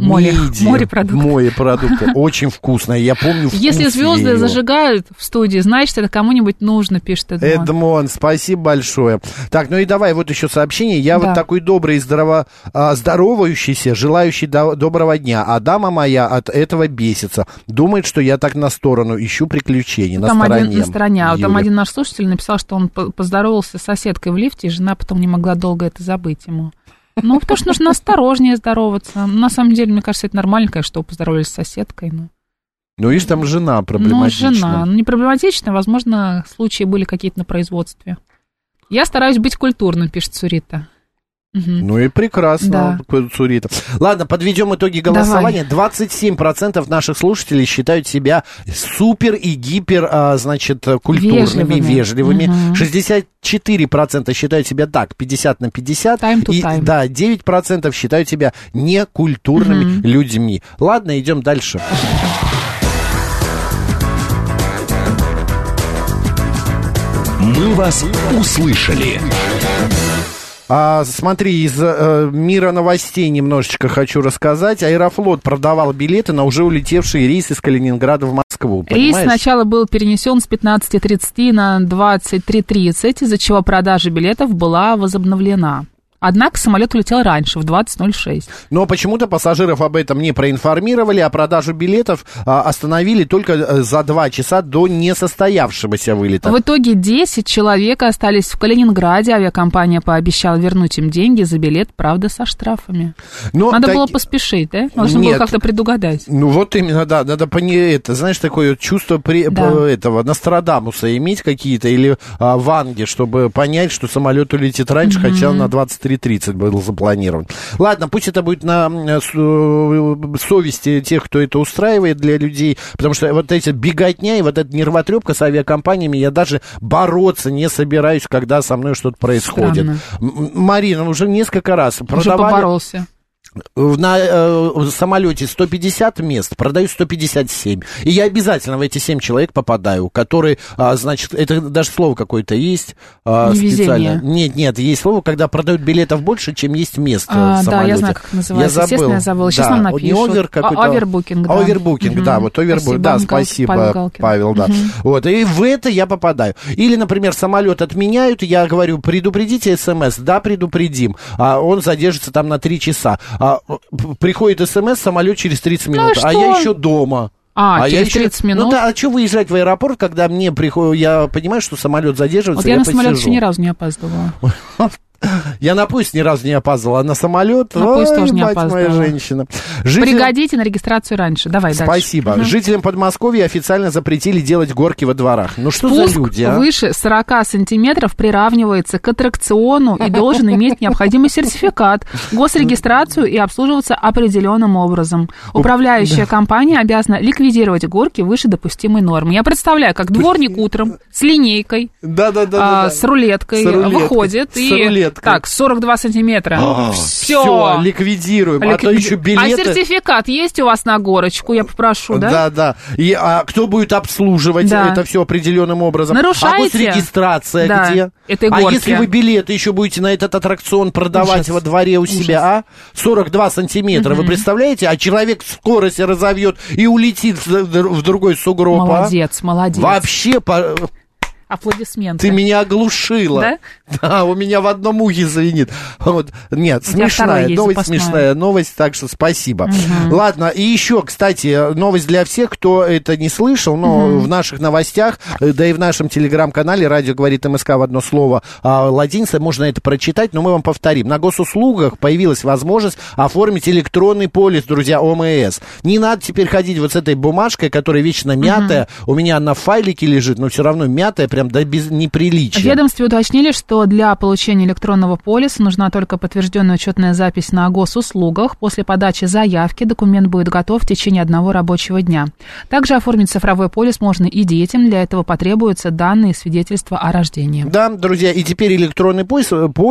Морепродукты. Очень вкусные. Я помню вкус Если звезды ее зажигают в студии, значит, это кому-нибудь нужно, пишет Эдмон. Эдмон, спасибо большое. Так, ну и давай вот еще сообщение. Я вот такой добрый, здоровающийся, желающий доброго дня. А дама моя от этого бесится. Думает, что я так на сторону ищу приключений. Там один на стороне. А там один наш слушатель написал, что он поздоровался с соседкой в лифте, и жена потом не могла долго это забыть ему. Ну, потому что нужно осторожнее здороваться. На самом деле, мне кажется, это нормально, конечно, что поздоровались с соседкой. Ну, видишь, там жена проблематичная. Ну, жена. Не проблематичная, возможно, случаи были какие-то на производстве. Я стараюсь быть культурным, пишет Цурита. Ну и прекрасно, Цурита. Ладно, подведем итоги голосования. Давай. 27% наших слушателей считают себя супер и гипер, значит, культурными, вежливыми. 64% считают себя так, 50 на 50. Time to time. Да, 9% считают себя некультурными людьми. Ладно, идем дальше. Мы вас услышали. Смотри, из мира новостей немножечко хочу рассказать. Аэрофлот продавал билеты на уже улетевшие рейсы из Калининграда в Москву. Рейс сначала был перенесен с 15:30 на 23:30, из-за чего продажа билетов была возобновлена. Однако самолет улетел раньше, в 20:06. Но почему-то пассажиров об этом не проинформировали, а продажу билетов остановили только за 2 часа до несостоявшегося вылета. В итоге 10 человек остались в Калининграде. Авиакомпания пообещала вернуть им деньги за билет, правда, со штрафами. Надо было поспешить, да? Нужно было как-то предугадать. Ну вот именно, да, надо понять, знаешь, такое чувство этого Нострадамуса иметь какие-то, или Ванги, чтобы понять, что самолет улетит раньше, хотя на 23:30 был запланирован. Ладно, пусть это будет на совести тех, кто это устраивает для людей, потому что вот эти беготня и вот эта нервотрепка с авиакомпаниями, я даже бороться не собираюсь, когда со мной что-то происходит. Марина, уже несколько раз продавали... Уже поборолся. На самолете 150 мест, продаю 157. И я обязательно в эти 7 человек попадаю, которые, значит, это даже слово какое-то есть специально. Нет, есть слово, когда продают билетов больше, чем есть мест в самолете. Да, я знаю, как это называется. Естественно, я забыла. Сейчас нам напишут. Овербукинг, да. Овербукинг, да, вот овербукинг. Да, спасибо, Павел, да. Вот, и в это я попадаю. Или, например, самолет отменяют, я говорю, предупредите СМС. Да, предупредим. Он задержится там на 3 часа. Приходит СМС, самолет через 30 минут, а я еще дома. Через 30 минут? Ну да, а что выезжать в аэропорт, когда мне приходит, я понимаю, что самолет задерживается, вот я на самолет еще ни разу не опаздывала. Я на поезд ни разу не опаздывал, а на самолет... На поезд тоже не опаздывала. Моя женщина. Пригодите на регистрацию раньше. Давай дальше. Спасибо. Жителям Подмосковья официально запретили делать горки во дворах. Ну что за люди, а? Выше 40 сантиметров приравнивается к аттракциону и должен иметь необходимый сертификат, госрегистрацию и обслуживаться определенным образом. Управляющая компания обязана ликвидировать горки выше допустимой нормы. Я представляю, как дворник утром с линейкой, с рулеткой выходит и... Так, 42 сантиметра. Все, ликвидируем. А то еще билеты... А сертификат есть у вас на горочку? Я попрошу, да? Да. А кто будет обслуживать это все определенным образом? Нарушаете? А госрегистрация где? Этой горки. А если вы билеты еще будете на этот аттракцион продавать во дворе у себя, 42 сантиметра, вы представляете? А человек скорость разовьет и улетит в другой сугроб. Молодец. Вообще... Аплодисменты. Ты меня оглушила. Да? Да, у меня в одном ухе звенит. Вот. Нет, смешная новость, смешная новость, так что спасибо. Ладно, и еще, кстати, новость для всех, кто это не слышал, но в наших новостях, да и в нашем телеграм-канале «Радио говорит МСК» в одно слово латиница, можно это прочитать, но мы вам повторим. На госуслугах появилась возможность оформить электронный полис, друзья, ОМС. Не надо теперь ходить вот с этой бумажкой, которая вечно мятая. У меня она в файлике лежит, но все равно мятая, прям до без неприличия. В ведомстве уточнили, что для получения электронного полиса нужна только подтвержденная учетная запись на госуслугах. После подачи заявки документ будет готов в течение 1 рабочего дня. Также оформить цифровой полис можно и детям. Для этого потребуются данные и свидетельства о рождении. Да, друзья, и теперь электронный полис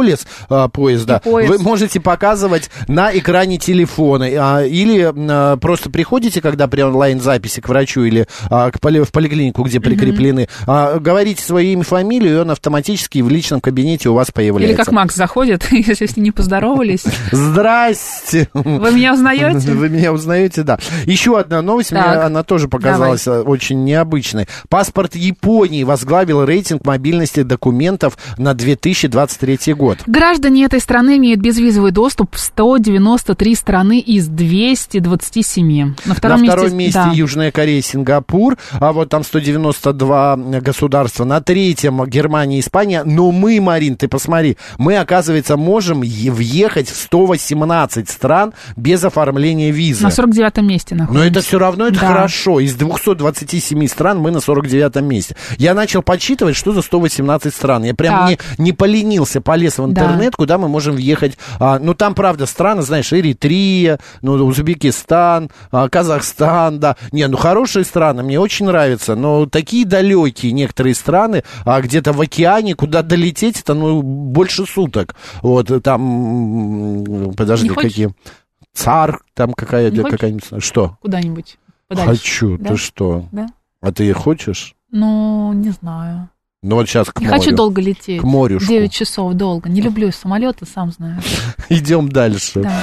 вы можете показывать на экране телефона. Или просто приходите, когда при онлайн-записи к врачу или в поликлинику, где прикреплены, говорите свое имя, фамилию, и он автоматически в личном кабинете у вас появляется. Или как Макс заходит, если с ним не поздоровались. Здрасте! Вы меня узнаете? Вы меня узнаете, да. Еще одна новость, мне она тоже показалась очень необычной. Паспорт Японии возглавил рейтинг мобильности документов на 2023 год. Граждане этой страны имеют безвизовый доступ в 193 страны из 227. На втором месте Южная Корея, Сингапур, а вот там 192 государства. На 3-м Германия и Испания. Но мы, Марин, ты посмотри, мы, оказывается, можем въехать в 118 стран без оформления визы. На 49-м месте находимся. Но это все равно хорошо. Из 227 стран мы на 49-м месте. Я начал подсчитывать, что за 118 стран. Я прям не поленился, полез в интернет, куда мы можем въехать. Ну, там, правда, страны, знаешь, Эритрия, Узбекистан, Казахстан, да. Не, хорошие страны, мне очень нравятся, но такие далекие некоторые страны, где-то в океане, куда долететь, это, больше суток. Вот, там, подожди, какие... ЦАР, там какая-нибудь... Что? Куда-нибудь подальше. Хочу, да? Ты что? Да. А ты хочешь? Не знаю. Ну вот сейчас к морю. Не хочу долго лететь. К морюшку. 9 часов долго. Не люблю самолеты, сам знаешь. Идем дальше. Да.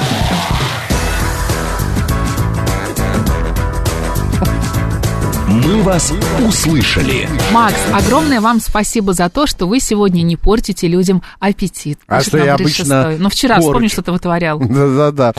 Мы вас услышали. Макс, огромное вам спасибо за то, что вы сегодня не портите людям аппетит. А что я обычно... Ну, вчера, вспомни, что ты вытворял. Да-да-да.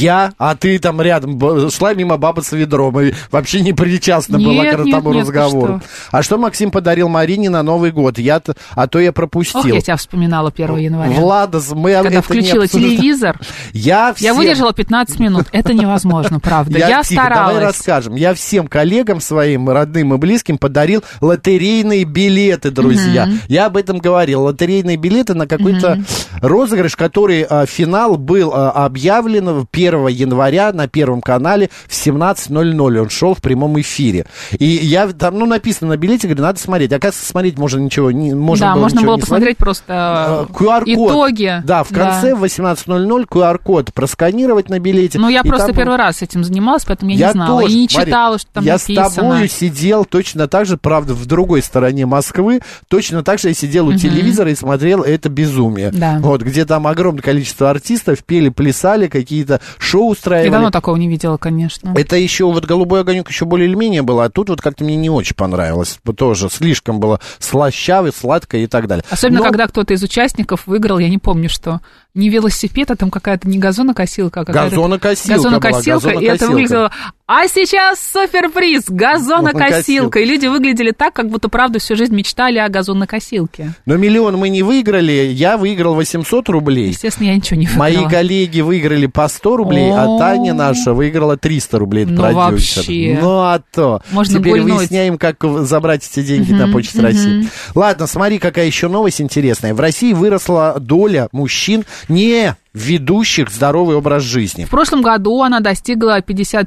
А ты там рядом шла мимо бабы с ведром и вообще не причастна была к тому разговору. А что Максим подарил Марине на Новый год? А то я пропустил. Ох, я тебя вспоминала 1 января. Владос, когда включила телевизор, я выдержала 15 минут. Это невозможно, правда. Я старалась. Давай расскажем. Я всем коллегам своим, родным и близким подарил лотерейные билеты, друзья. Я об этом говорил. Лотерейные билеты на какой-то розыгрыш, который финал был объявлен 1 января на Первом канале в 17:00. Он шел в прямом эфире. И я там, написано на билете, говорю, надо смотреть. Оказывается, смотреть можно ничего не можно. Да, можно было посмотреть просто QR-код. Итоги. Да, в конце в 18:00 QR-код просканировать на билете. Ну, я просто первый раз этим занималась, поэтому я не знала. Тоже, и не читала, что там написано. Я с тобой сидел точно так же, правда, в другой стороне Москвы, точно так же я сидел у телевизора и смотрел это безумие. Да. Вот, где там огромное количество артистов пели, плясали, какие-то шоу устраивали. Я давно такого не видела, конечно. Это еще, вот «Голубой огонек» еще более или менее было, а тут вот как-то мне не очень понравилось. Тоже слишком было слащаво, сладко и так далее. Особенно, когда кто-то из участников выиграл, я не помню, что не велосипед, а там какая-то не газонокосилка, а какая-то... Газонокосилка, и это выглядело... А сейчас суперприз! Газонокосилка! И люди выглядели так, как будто, правда, всю жизнь мечтали о газонокосилке. Но миллион мы не выиграли, я выиграл 800 рублей. Естественно, я ничего не выиграла. Мои коллеги выиграли по 100 рублей, а Таня наша выиграла 300 рублей. Это продюсер. Вообще. Ну, а то. Можно Теперь гульнуть. выясняем, как забрать эти деньги на Почте России. Ладно, смотри, какая еще новость интересная. В России выросла доля мужчин не ведущих здоровый образ жизни. В прошлом году она достигла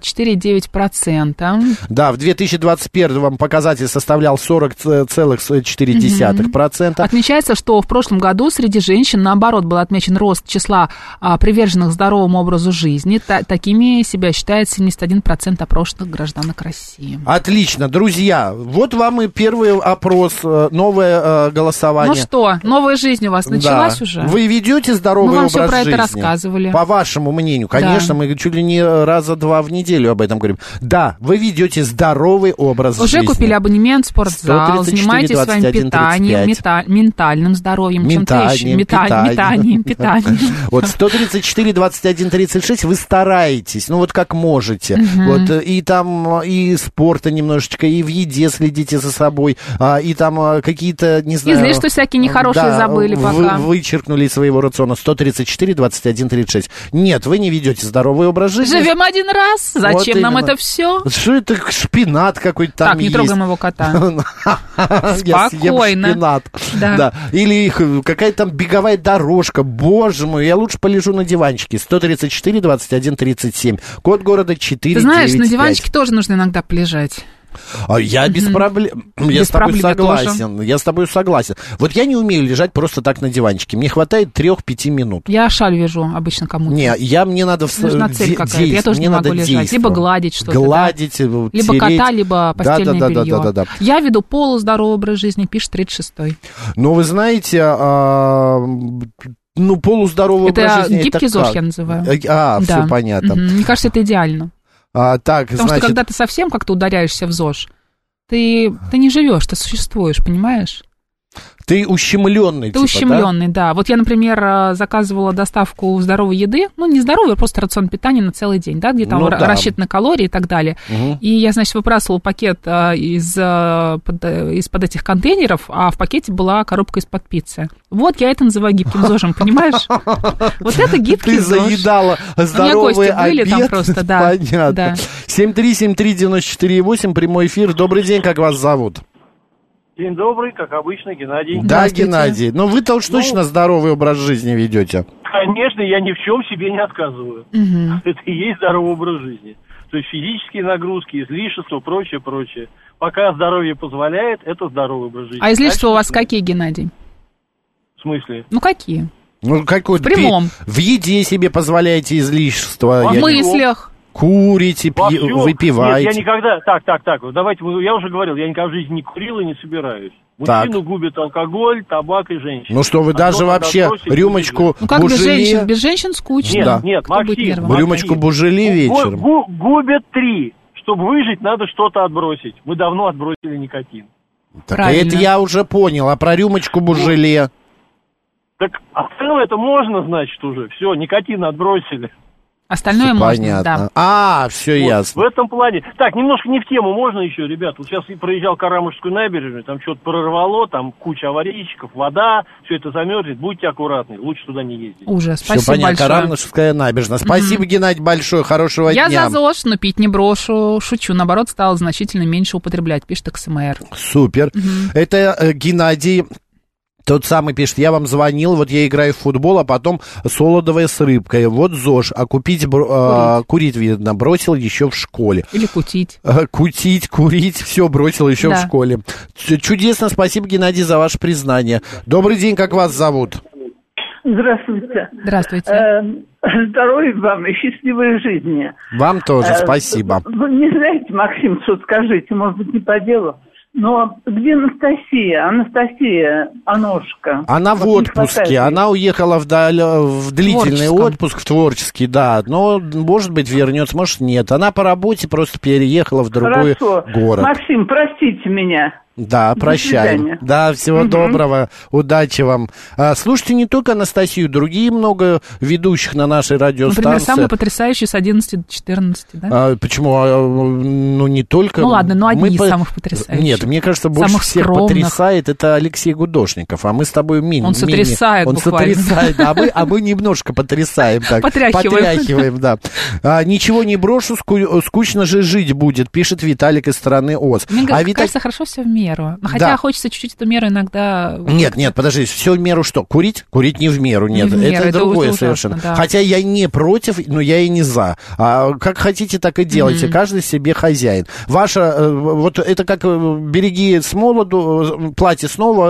54,9%. Да, в 2021 показатель составлял 40,4%. Отмечается, что в прошлом году среди женщин, наоборот, был отмечен рост числа приверженных здоровому образу жизни. Такими себя считает 71% опрошенных гражданок России. Отлично, друзья, вот вам и первый опрос, новое голосование. Ну что, новая жизнь у вас началась уже? Вы ведете здоровый образ жизни? Мы вам все про это рассказывали. По вашему мнению, конечно, мы чуть ли не раза 2 в неделю об этом говорим. Да, вы ведете здоровый образ жизни. Уже купили абонемент в спортзал, занимаетесь своим питанием, ментальным здоровьем, чем-то еще. Питанием. Вот 134, 21, 36, вы стараетесь, ну вот как можете. Вот и там, и спорта немножечко, и в еде следите за собой, и там какие-то, не знаю... Излишества всякие нехорошие забыли пока. Вычеркнули из своего рациона. 134, 21, 36. Нет, вы не ведете здоровый образ жизни. Живем один раз. Зачем вот нам это все? Что это шпинат какой-то там так, не трогаем его кота. Спокойно. Шпинат. Да. Или какая-то там беговая дорожка. Боже мой, я лучше полежу на диванчике. 134, 21, 37. Код города 495. Ты знаешь, на диванчике тоже нужно иногда полежать. Я без проблем. Я с тобой согласен. Я с тобой согласен. Вот я не умею лежать просто так на диванчике. Мне хватает 3-5 минут. Я шаль вяжу обычно кому-то. Мне надо... Нужна цель какая-то. Я тоже не могу лежать. Либо гладить что-то. Гладить, либо кота, либо постельное белье. Да. Я веду полуздоровый образ жизни, пишет 36-й. Ну, вы знаете... полуздоровый образ жизни... Это гибкий ЗОЖ я называю. Все понятно. Мне кажется, это идеально. Потому что когда ты совсем как-то ударяешься в ЗОЖ, ты не живешь, ты существуешь, понимаешь? Ты ущемленный. Ты ущемленный, да. Вот я, например, заказывала доставку здоровой еды, не здоровой, а просто рацион питания на целый день, да, где там рассчитаны калории и так далее. И я, значит, выбрасывала пакет из-под этих контейнеров, а в пакете была коробка из-под пиццы. Вот я это называю гибким ЗОЖем, понимаешь? Вот это гибкий ЗОЖ. Ты заедала здоровый обед. Там просто, да. Понятно. 7373948, прямой эфир. Добрый день, как вас зовут? День добрый, как обычно, Геннадий. Да, Геннадий. Но вы-то уж точно здоровый образ жизни ведете. Конечно, я ни в чем себе не отказываю. Это и есть здоровый образ жизни. То есть физические нагрузки, излишества, прочее. Пока здоровье позволяет, это здоровый образ жизни. А излишества у вас какие, Геннадий? В смысле? Какие? Какой-то. В прямом. В еде себе позволяете излишества. В мыслях. Курите, выпиваете. Нет, я никогда... Так, давайте, я уже говорил, я никогда в жизни не курил и не собираюсь. Мужчину губит алкоголь, табак и женщины. Ну что, вы даже вообще рюмочку бужели... Без женщин скучно. Нет, Максим. Рюмочку бужели вечером. Губят 3. Чтобы выжить, надо что-то отбросить. Мы давно отбросили никотин. Так это я уже понял. А про рюмочку бужели? Так, это можно, значит, уже. Все, никотин отбросили. Остальное все можно, понятно. Да. Все ясно. В этом плане. Так, немножко не в тему, можно еще, ребят? Вот сейчас я проезжал Карамышскую набережную, там что-то прорвало, там куча аварийщиков, вода, все это замерзнет. Будьте аккуратны, лучше туда не ездить. Ужас, спасибо все понятно, большое. Карамышская набережная. Спасибо, Геннадий, большое, хорошего дня. Я за ЗОЖ, но пить не брошу. Шучу, наоборот, стал значительно меньше употреблять, пишет КСМР. Супер. Это Геннадий... Тот самый пишет, я вам звонил, вот я играю в футбол, а потом солодовая с рыбкой. Вот ЗОЖ, а курить, видно, бросил еще в школе. Или кутить. Курить, все бросил еще в школе. Чудесно, спасибо, Геннадий, за ваше признание. Добрый день, как вас зовут? Здравствуйте. Здравствуйте. Здоровья вам и счастливой жизни. Вам тоже, спасибо. Вы не знаете, Максим, что скажите, может быть, не по делу. Но где Анастасия? Анастасия Аношка. Она в отпуске, она уехала в длительный отпуск, в творческий, да. Но, может быть, вернется, может, нет. Она по работе просто переехала в другой город. Максим, простите меня. Да, прощаем. Да, всего доброго, удачи вам. Слушайте не только Анастасию, другие много ведущих на нашей радиостанции. Например, самый потрясающий с 11 до 14, да? Почему? Ну, не только... Ну, ладно, но одни из самых потрясающих. Нет, мне кажется, больше самых всех скромных. Потрясает это Алексей Гудошников, а мы с тобой Он сотрясает буквально. Он сотрясает, а мы немножко потрясаем. Так, потряхиваем, да. Ничего не брошу, скучно же жить будет, пишет Виталик из страны Оз. Мне кажется, хорошо все в меру. Хотя хочется чуть-чуть эту меру иногда... Нет, подожди, все в меру что? Курить? Курить не в меру, нет. Это другое совершенно. Да. Хотя я не против, но я и не за. Как хотите, так и делайте. Каждый себе хозяин. Ваша, вот это как береги с молоду, платье снова,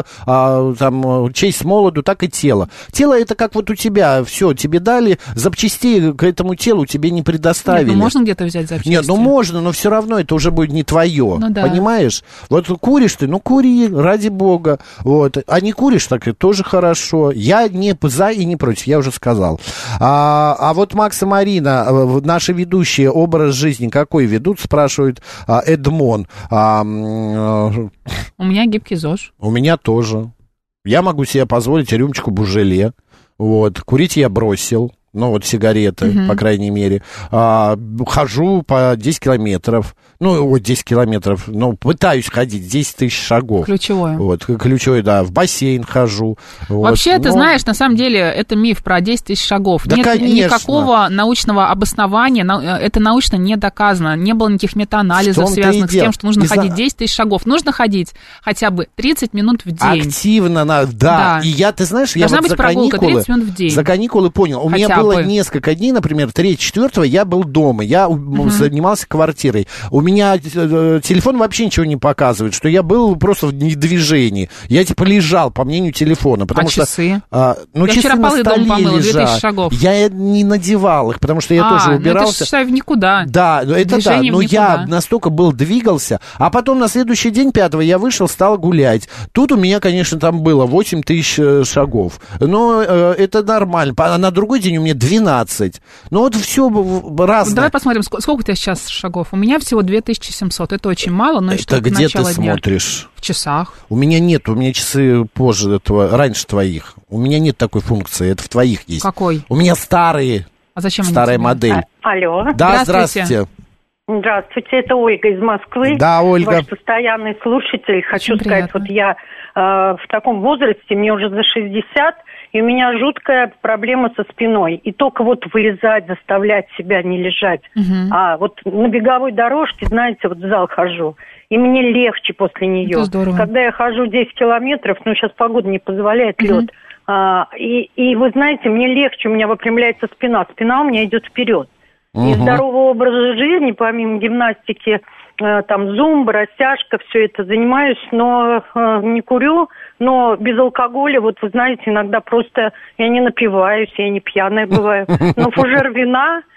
там, честь с молоду, так и тело. Тело это как вот у тебя, все, тебе дали, запчастей к этому телу тебе не предоставили. Нет, можно где-то взять запчасти? Нет, можно, но все равно это уже будет не твое. Понимаешь? Вот куришь ты, кури, ради бога. Вот. А не куришь, так и тоже хорошо. Я не за и не против, я уже сказал. А вот Макс и Марина, наши ведущие, образ жизни какой ведут, спрашивает Эдмон. У меня гибкий ЗОЖ. У меня тоже. Я могу себе позволить рюмочку бужеле. Вот. Курить я бросил. Ну, вот сигареты, по крайней мере. Хожу по 10 километров. 10 километров. Пытаюсь ходить 10 тысяч шагов. Ключевое. Вот, ключевое, да. В бассейн хожу. Вообще, ты знаешь, на самом деле, это миф про 10 тысяч шагов. Да, нет конечно. Никакого научного обоснования. Это научно не доказано. Не было никаких метаанализов, связанных с тем, что нужно ходить 10 тысяч шагов. Нужно ходить хотя бы 30 минут в день. Активно, да. И я, ты знаешь, должна я вот быть прогулка 30 минут в день. За каникулы понял. У меня было несколько дней, например, 3-4 я был дома, я занимался квартирой. У меня телефон вообще ничего не показывает, что я был просто в движении. Я типа лежал, по мнению телефона. Потому что, часы? Я часы вчера полы дома помыла, 2000 шагов. Я не надевал их, потому что я тоже убирался. Это, считай, в никуда. Да, это да, но я настолько двигался, а потом на следующий день, 5-го, я вышел, стал гулять. Тут у меня, конечно, там было 8 тысяч шагов. Но это нормально. А на другой день у меня 12. Ну вот все разное. Давай посмотрим, сколько у тебя сейчас шагов. У меня всего 2700. Это очень мало, но это где начало ты дня. Смотришь? В часах. У меня нет, у меня часы позже этого, раньше твоих. У меня нет такой функции, это в твоих есть. Какой? У меня старые. А зачем старая модель. Алло. Да, здравствуйте. Здравствуйте, это Ольга из Москвы. Да, Ольга. Ваш постоянный слушатель. Хочу сказать, вот я в таком возрасте, мне уже за 60, и у меня жуткая проблема со спиной. И только вот вылезать, заставлять себя не лежать. А вот на беговой дорожке, знаете, вот в зал хожу, и мне легче после нее. Когда я хожу 10 километров, сейчас погода не позволяет, лед. И вы знаете, мне легче, у меня выпрямляется спина. Спина у меня идет вперед. И здорового образа жизни, помимо гимнастики, там зумба, растяжка, все это занимаюсь, но не курю, но без алкоголя, вот вы знаете, иногда просто я не напиваюсь, я не пьяная бываю, но фужер вина,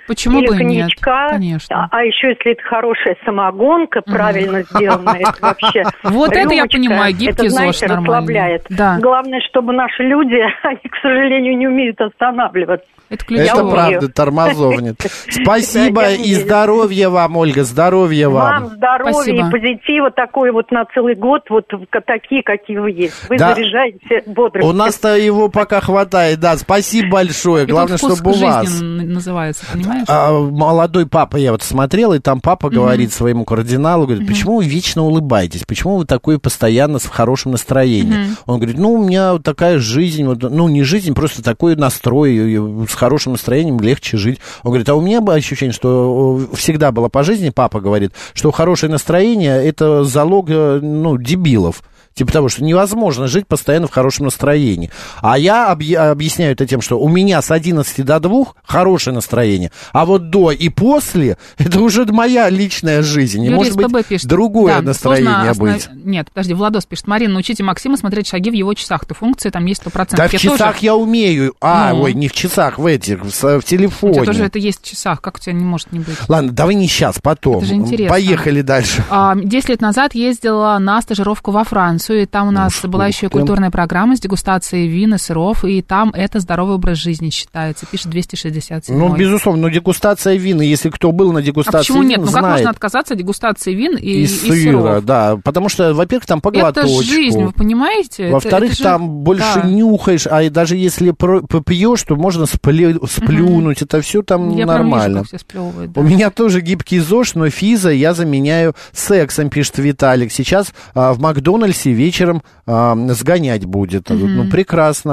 Почему или бы коньячка. Нет? Конечно. А еще если это хорошая самогонка, правильно сделанная, это вообще вот это я понимаю, гибкий ЗОЖ нормальный. Расслабляет. Да. Главное, чтобы наши люди, они, к сожалению, не умеют останавливаться. Это правда, тормозовнит. Спасибо и здоровья вам, Ольга, здоровья вам. Вам здоровья и позитива такой вот на целый год, вот такие, какие вы есть. Вы заряжаете бодростью. У нас-то его пока хватает, да. Спасибо большое. Главное, чтобы у вас. Называется, понимаешь? Молодой папа, я вот смотрел, и там папа говорит своему кардиналу, говорит, почему вы вечно улыбаетесь? Почему вы такой постоянно в хорошем настроении? Он говорит, ну, у меня вот такая жизнь, вот, ну, не жизнь, просто такой настрой, с хорошим настроением легче жить. Он говорит, а у меня было ощущение, что всегда было по жизни, папа говорит, что хорошее настроение – это залог, ну, дебилов. Типа того, что невозможно жить постоянно в хорошем настроении. А я объясняю это тем, что у меня с 11 до 2 хорошее настроение, а вот до и после это уже моя личная жизнь. И может быть пишет, другое настроение быть. Нет, подожди, Владос пишет, Марина, научите Максима смотреть шаги в его часах. То функция там есть 100%. Да в часах тоже... я умею. Ой, не в часах, в этих, в телефоне. У тебя тоже это есть в часах. Как у тебя не может не быть? Ладно, давай не сейчас, потом. Это же интересно. Поехали дальше. 10 лет назад ездила на стажировку во Францию. И там у нас была еще культурная программа с дегустацией вин и сыров, и там это здоровый образ жизни считается, пишет 267. Ну, безусловно, но дегустация вин, если кто был на дегустации почему вин, нет? Ну, знает. как можно отказаться от дегустации вин и сыра, сыров? Да, потому что, во-первых, там по глоточку. Это жизнь, вы понимаете? Во-вторых, это там больше нюхаешь, а даже если попьешь, то можно сплюнуть, это все там я нормально. Все сплевывают, да. У меня тоже гибкий ЗОЖ, но физа я заменяю сексом, пишет Виталик. Сейчас в Макдональдсе вечером сгонять будет. Ну, прекрасно.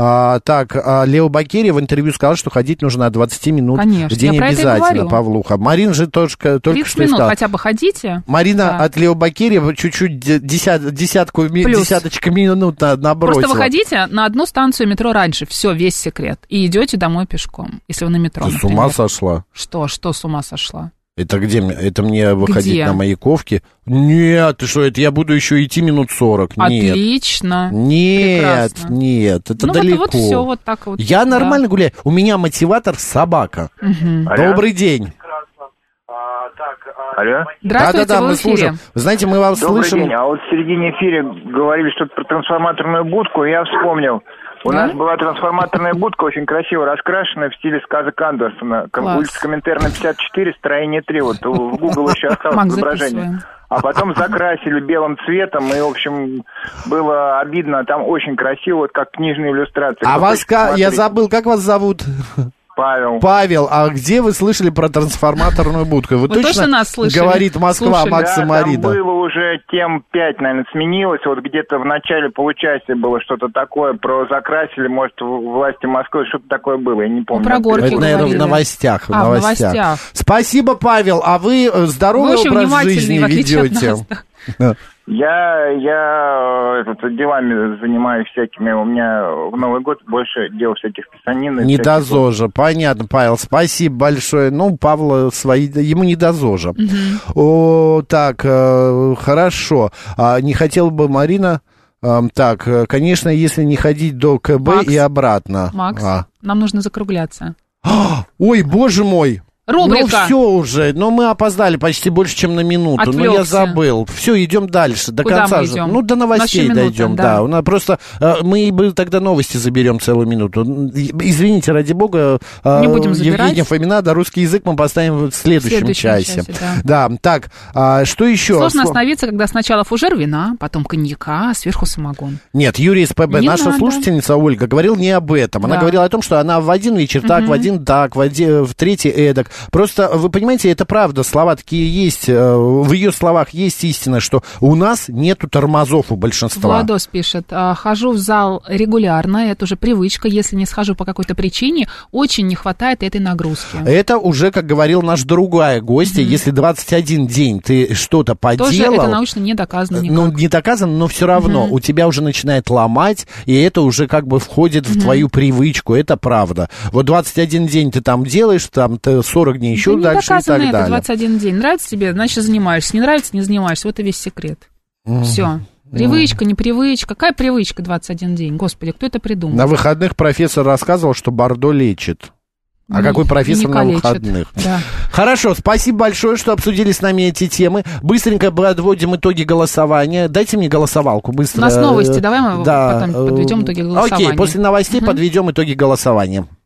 Так, Лео Бакерия в интервью сказал, что ходить нужно от 20 минут в день обязательно, Павлуха. Марина же только 30 что минут сказала. Хотя бы ходите. Марина от Лео Бакерия чуть-чуть десяточку минут набросила. Просто выходите на одну станцию метро раньше. Все, весь секрет. И идете домой пешком, если вы на метро, Ты например. с ума сошла? Что с ума сошла? Это где? Это мне выходить на Маяковке? Нет, ты что, это я буду еще идти минут 40. Нет. Отлично. Нет, прекрасно. Нет, это далеко. Вот все вот так вот. Я нормально гуляю. У меня мотиватор собака. Добрый день. Алло? Здравствуйте, да, вы мы в эфире. слушаем. Вы знаете, мы вас слышим. Добрый день. А вот в середине эфира говорили что-то про трансформаторную будку, и я вспомнил. У нас была трансформаторная будка, очень красиво раскрашенная в стиле сказок Андерсона. Улица Коминтерна 54, строение 3. Вот в Google еще осталось изображение. А потом закрасили белым цветом, и, в общем, было обидно. Там очень красиво, вот как книжные иллюстрации. А вас, я забыл, как вас зовут? Павел, а где вы слышали про трансформаторную будку? Вы точно нас слышали? Говорит Москва, Макс и Марина. Там было уже тем 5, наверное, сменилось. Вот где-то в начале получаса было что-то такое про закрасили, может, власти Москвы, что-то такое было, я не помню. Про горки это, наверное, в новостях. В новостях. Спасибо, Павел. А вы здоровый образ жизни ведете? Я делами занимаюсь всякими. У меня в Новый год больше дел всяких писанин. Не до ЗОЖа. Понятно, Павел. Спасибо большое. Ну, Павла ему не до ЗОЖа. Так, хорошо. Не хотела бы Марина... Так, конечно, если не ходить до КБ Макс, и обратно. Макс, нам нужно закругляться. Ой, боже мой! Рубрика. Ну, все уже, но мы опоздали почти больше, чем на минуту. Отвлекся. Но я забыл. Все, идем дальше, до Куда конца. Мы идем? Ну, до новостей дойдем, да. У нас просто мы бы тогда новости заберем целую минуту. Извините, ради бога, не будем Евгения Фомина, да, русский язык мы поставим в следующем часе. Да, так, что еще? Сложно остановиться, когда сначала фужер вина, потом коньяка, а сверху самогон. Нет, Юрий СПБ, наша слушательница Ольга, говорила не об этом. Она говорила о том, что она в один вечер так, в один так, в третий эдак. Просто, вы понимаете, это правда, слова такие есть, в ее словах есть истина, что у нас нету тормозов у большинства. Владос пишет, хожу в зал регулярно, это уже привычка, если не схожу по какой-то причине, очень не хватает этой нагрузки. Это уже, как говорил наш другая гостья, если 21 день ты что-то поделал... Тоже это научно не доказано никак. Ну, не доказано, но все равно у тебя уже начинает ломать, и это уже как бы входит в твою привычку, это правда. Вот 21 день ты там делаешь, там 40 дней еще дальше и так далее. Это 21 день. Нравится тебе, значит, занимаешься. Не нравится, не занимаешься. Вот и весь секрет. Все. Привычка, не привычка. Какая привычка 21 день? Господи, кто это придумал? На выходных профессор рассказывал, что бордо лечит. А какой профессор на выходных? Да. Хорошо, спасибо большое, что обсудили с нами эти темы. Быстренько подводим итоги голосования. Дайте мне голосовалку быстро. У нас новости, давай мы потом подведем итоги голосования. Окей, после новостей подведем итоги голосования.